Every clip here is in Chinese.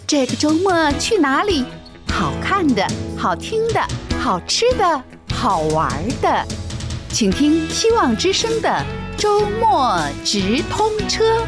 这个周末去哪里？好看的、好听的、好吃的、好玩的，请听希望之声的周末直通车。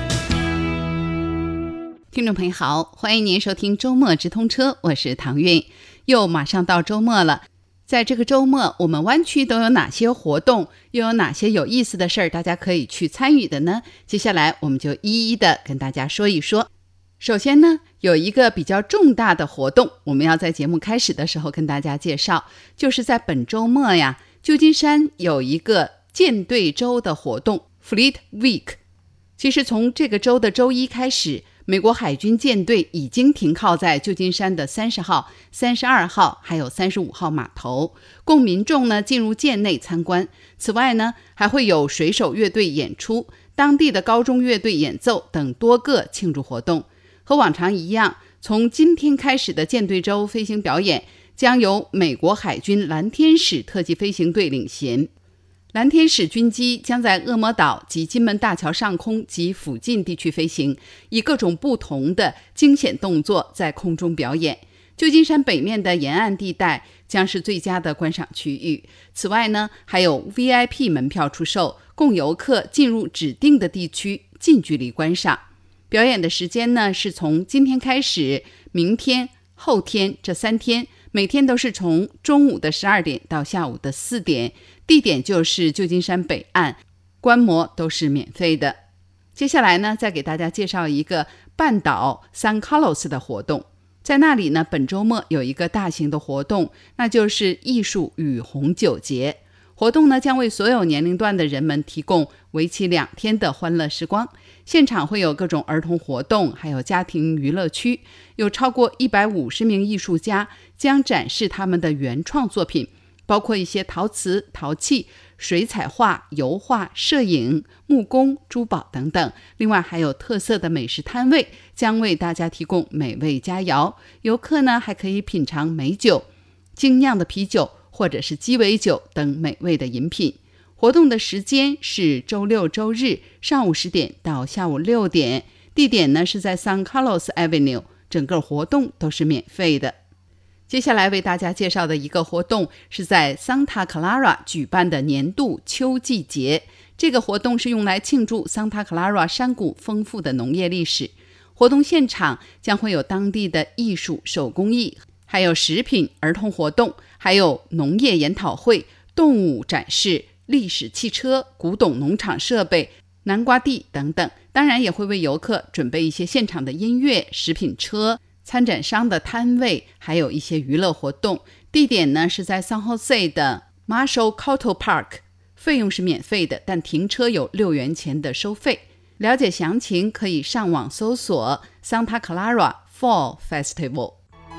听众朋友好，欢迎您收听周末直通车，我是唐韵。又马上到周末了，在这个周末我们湾区都有哪些活动，又有哪些有意思的事儿大家可以去参与的呢？接下来我们就一一的跟大家说一说。首先呢，有一个比较重大的活动，我们要在节目开始的时候跟大家介绍，就是在本周末呀，旧金山有一个舰队周的活动 Fleet Week。 其实从这个周的周一开始，美国海军舰队已经停靠在旧金山的30号、32号还有35号码头，供民众呢进入舰内参观。此外呢，还会有水手乐队演出、当地的高中乐队演奏等多个庆祝活动。和往常一样，从今天开始的舰队周飞行表演将由美国海军蓝天使特技飞行队领衔。蓝天使军机将在恶魔岛及金门大桥上空及附近地区飞行，以各种不同的惊险动作在空中表演。旧金山北面的沿岸地带将是最佳的观赏区域。此外呢，还有 VIP 门票出售，供游客进入指定的地区近距离观赏。表演的时间呢，是从今天开始，明天、后天这3天，每天都是从中午的12点到下午的4点，地点就是旧金山北岸，观摩都是免费的。接下来呢，再给大家介绍一个半岛 San Carlos 的活动。在那里呢，本周末有一个大型的活动，那就是艺术与红酒节。活动呢，将为所有年龄段的人们提供为期2天的欢乐时光。现场会有各种儿童活动，还有家庭娱乐区，有超过150名艺术家将展示他们的原创作品，包括一些陶瓷、陶器、水彩画、油画、摄影、木工、珠宝等等。另外还有特色的美食摊位，将为大家提供美味佳肴。游客呢，还可以品尝美酒、精酿的啤酒或者是鸡尾酒等美味的饮品。活动的时间是周六周日上午10点到下午6点，地点呢是在 San Carlos Avenue， 整个活动都是免费的。接下来为大家介绍的一个活动是在 Santa Clara 举办的年度秋季节。这个活动是用来庆祝 Santa Clara 山谷丰富的农业历史。活动现场将会有当地的艺术、手工艺，还有食品、儿童活动，还有农业研讨会、动物展示、历史汽车、古董农场设备、南瓜地等等。当然也会为游客准备一些现场的音乐、食品车、参展商的摊位，还有一些娱乐活动。地点呢是在 San Jose 的 Marshall Cultural Park， 费用是免费的，但停车有6元钱的收费。了解详情可以上网搜索 Santa Clara Fall Festival。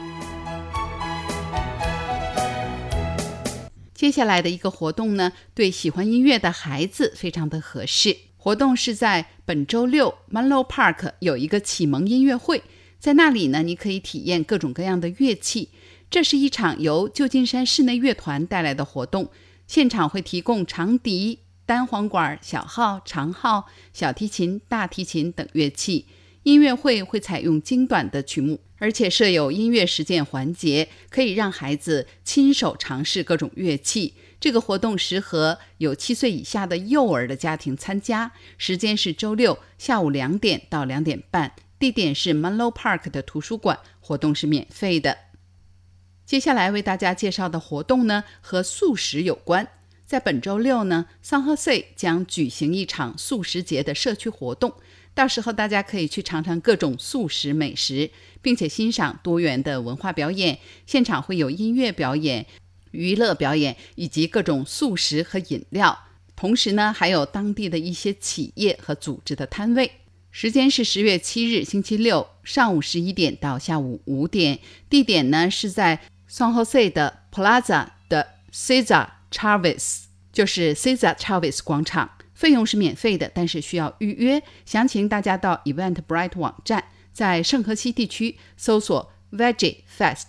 接下来的一个活动呢，对喜欢音乐的孩子非常的合适。活动是在本周六 Menlo Park 有一个启蒙音乐会，在那里呢，你可以体验各种各样的乐器。这是一场由旧金山室内乐团带来的活动，现场会提供长笛、单簧管、小号、长号、小提琴、大提琴等乐器。音乐会会采用精短的曲目，而且设有音乐实践环节，可以让孩子亲手尝试各种乐器。这个活动适合有7岁以下的幼儿的家庭参加，时间是周六下午2点到2点半，地点是 Menlo Park 的图书馆，活动是免费的。接下来为大家介绍的活动呢，和素食有关。在本周六呢， San Jose 将举行一场素食节的社区活动，到时候大家可以去尝尝各种素食美食，并且欣赏多元的文化表演。现场会有音乐表演、娱乐表演以及各种素食和饮料，同时呢，还有当地的一些企业和组织的摊位。时间是10月7日星期六上午11点到下午5点，地点呢是在 San Jose 的 Plaza 的 Cesar Chavez， 就是 Cesar Chavez 广场。费用是免费的，但是需要预约。详情大家到 Eventbrite 网站，在圣荷西地区搜索 Veggie Fest。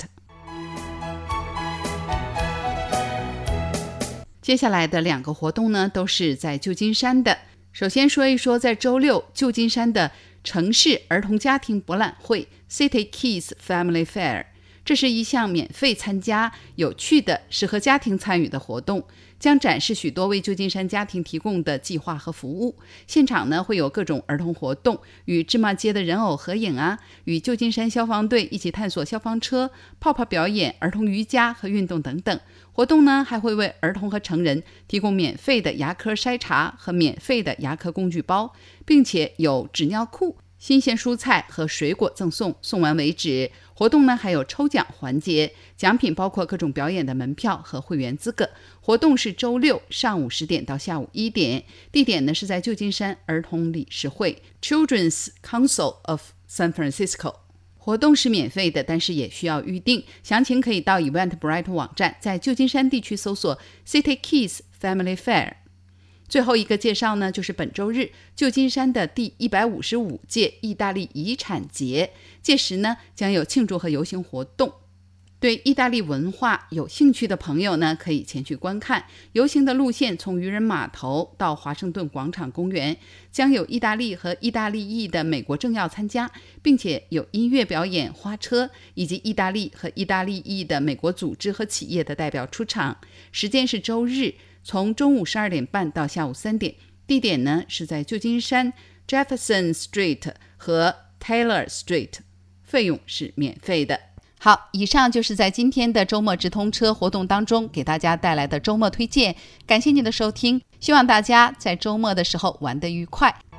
接下来的2个活动呢，都是在旧金山的。首先说一说在周六旧金山的城市儿童家庭博览会 City Kids Family Fair。这是一项免费参加、有趣的、适合家庭参与的活动，将展示许多为旧金山家庭提供的计划和服务。现场呢会有各种儿童活动，与芝麻街的人偶合影啊，与旧金山消防队一起探索消防车、泡泡表演、儿童瑜伽和运动等等。活动呢还会为儿童和成人提供免费的牙科筛查和免费的牙科工具包，并且有纸尿裤、新鲜蔬菜和水果赠送，送完为止。活动呢还有抽奖环节，奖品包括各种表演的门票和会员资格。活动是周六上午10点到下午1点，地点呢是在旧金山儿童理事会 Children's Council of San Francisco。活动是免费的，但是也需要预定，详情可以到 Eventbrite 网站，在旧金山地区搜索 City Kids Family Fair。最后一个介绍呢，就是本周日旧金山的第155届意大利遗产节，届时呢将有庆祝和游行活动。对意大利文化有兴趣的朋友呢，可以前去观看。游行的路线从渔人码头到华盛顿广场公园，将有意大利和意大利裔的美国政要参加，并且有音乐表演、花车，以及意大利和意大利裔的美国组织和企业的代表出场。时间是周日，从中午12点半到下午3点。地点呢是在旧金山 Jefferson Street 和 Taylor Street， 费用是免费的。好，以上就是在今天的周末直通车活动当中给大家带来的周末推荐，感谢您的收听，希望大家在周末的时候玩得愉快。